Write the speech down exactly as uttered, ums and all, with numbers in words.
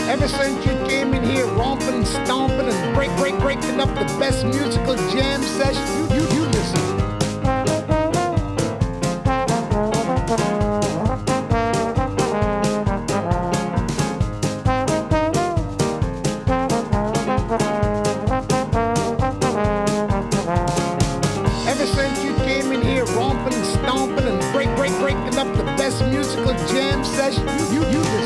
Ever since you came in here romping and stomping and break, break, breaking up the best musical jam session, you, you, you listen. Ever since you came in here romping and stomping and break, break, breaking up the best musical jam session, you, you, you listen.